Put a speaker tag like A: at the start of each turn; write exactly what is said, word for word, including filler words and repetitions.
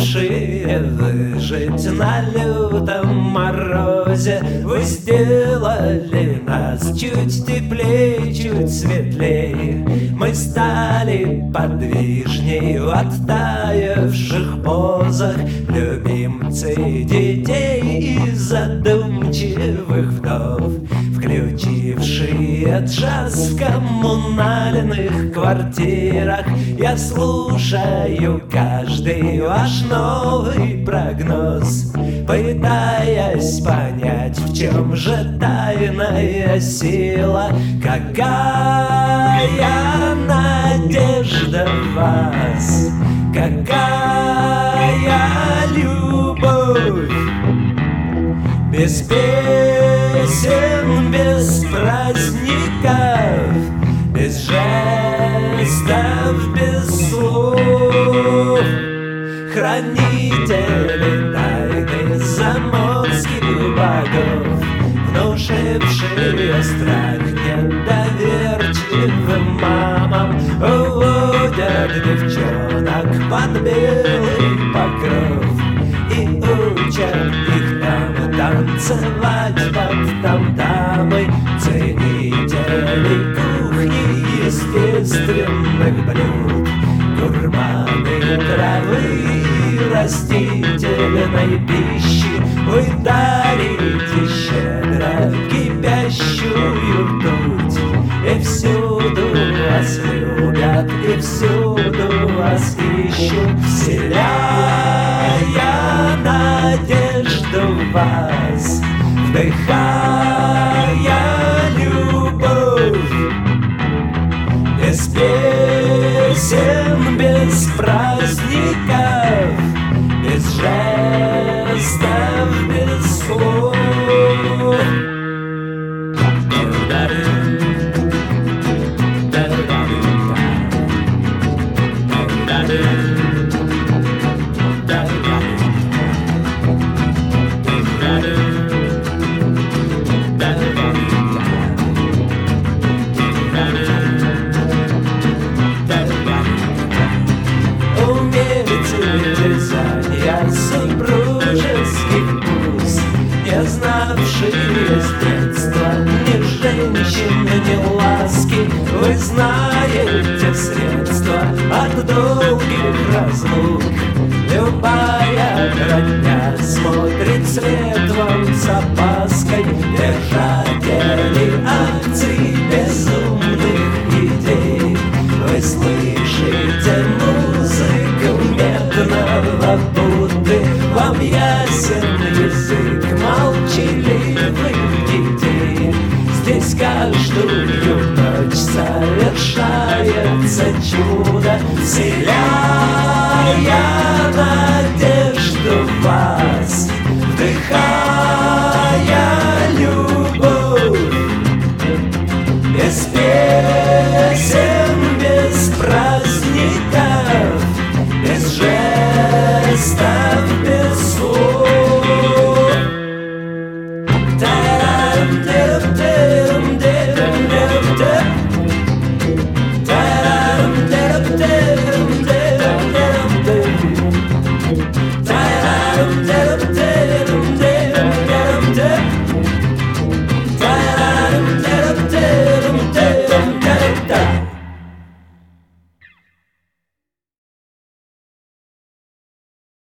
A: решившие выжить на лютом морозе, вы сделали нас чуть теплее, чуть светлее. Мы стали подвижней в оттаявших позах, любимцы детей и задумчивых вдов, включившие джаз в коммунальных квартирах. Я слушаю каждый ваш новый прогноз, пытаясь понять, в чем же тайная сила. Какая надежда в вас, какая любовь, без песен, без праздников, без жестов, без слов. Хранители тайны заморских богов, внушившие страх недоверчивым мамам, уводят девчонок под белый покров и учат их там танцевать под там-тамы. Ценители кухни естественных блюд, гурманы травы и растительной пищи, вы дарите щедро кипящую ртуть. И всюду вас любят, и всюду вас ищут, вселяя надежду в вас, вдыхая любовь. Без песен, без праздников, без жестов, без слов. Супружеских уз, не знавшие с детства ни женщины, ни ласки, вы знаете средства от долгих разлук. Любая родня смотрит след вам с опаской, держатели акций безумных идей. Вы слышите музыку медного Будды, вам ясен язык молчаливых детей. Здесь каждую ночь совершается чудо, вселяя надежду в вас, вдыхая